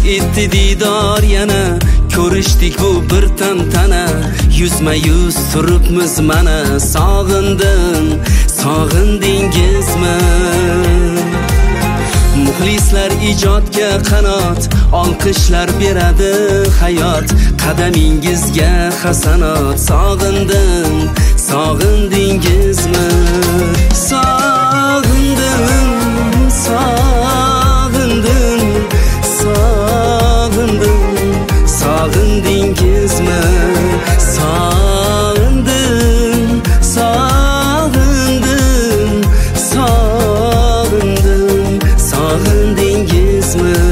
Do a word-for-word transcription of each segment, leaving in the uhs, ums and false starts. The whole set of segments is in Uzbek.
etdi didor yana, ko'rishdik bu bir tantana, yuzma yuz turibmiz mana. Sog'indim, sog'indingizmi? Muxlislar ijodga qanot, olqishlar beradi hayot, qadamingizga hasanot. Sog'indim, sog'indingizmi? Sog'indim, sog'indim, sog'indim, sog'indingizmi? Sog'indim, sog'indim, sog'indim, sog'indingizmi?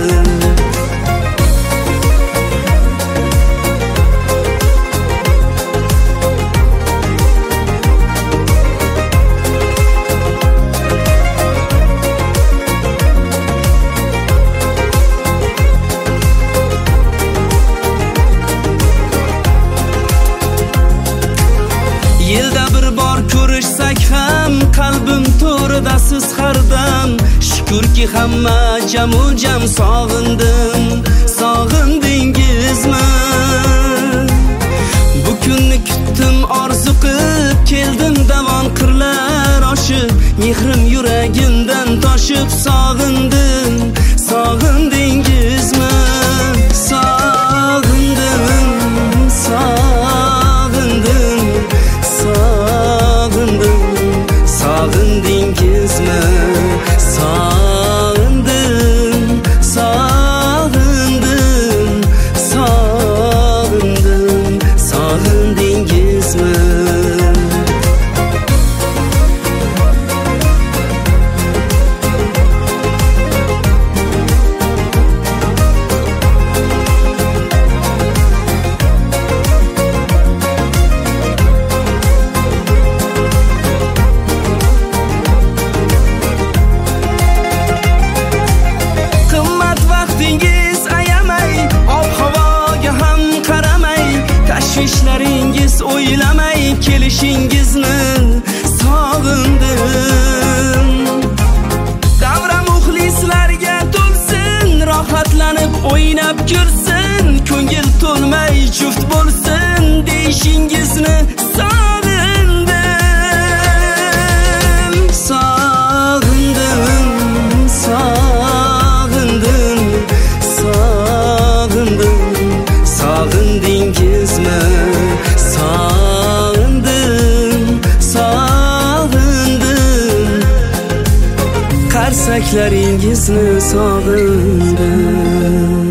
Yilda bir bor ko'rishsak ham, qalbim to'rida siz hardam. Shukrki hamma jamu jam sog'indim, sog'indingizmi? Bu kunni kutdim, orzu qilib keldim, davon qirlar oshib, mehrim yuragimdan toshib. Sog'indim, sog'indingizmi? Sog'indim, sog'indim, sog'indim, sog'indingizmi? Sog'indim, sog'indim, sog'indim, sog'indingizmi? Tashvishlaringiz o'ylamay kelishingizni sog'indim. Davra muxlislarga to'lsin, rohatlanib o'ynab kirsin, ko'ngil to'lmay juft bo'lsin deyishingizni sog'indim. Sog'indim, sog'indim, sog'indim, sog'indingizmi? Sog'indim, sog'indim, qarsaklaringizni sog'indim.